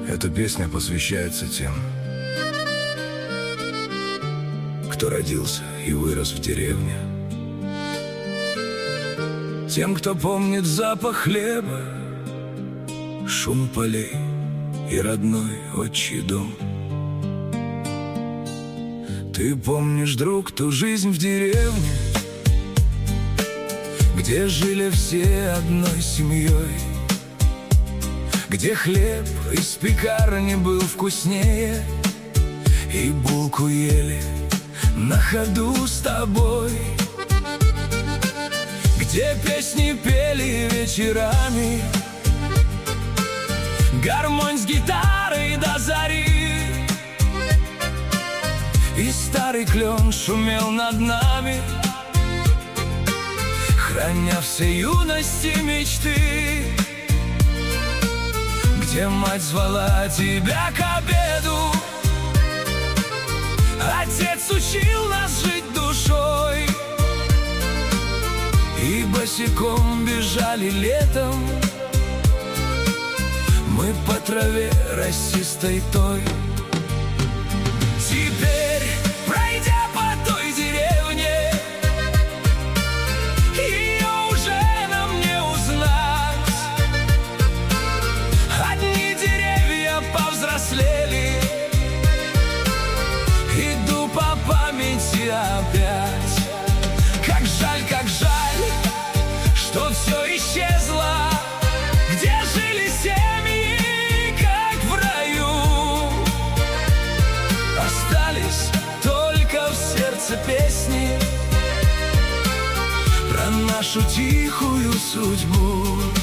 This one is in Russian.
Эта песня посвящается тем, кто родился и вырос в деревне, тем, кто помнит запах хлеба, шум полей и родной отчий дом. Ты помнишь, друг, ту жизнь в деревне, где жили все одной семьей, где хлеб из пекарни был вкуснее, и булку ели на ходу с тобой, где песни пели вечерами, гармонь с гитарой до зари, и старый клен шумел над нами, храня все юности мечты, где мать звала тебя к обеду, отец учил нас жить душой, и босиком бежали летом мы по траве росистой той. Теперь, пройдя по той деревне, ее уже нам не узнать. Одни деревья повзрослели, иду по памяти опять. Как жаль, что все исчезло, где жили семьи, как в раю. Остались только в сердце песни про нашу тихую судьбу.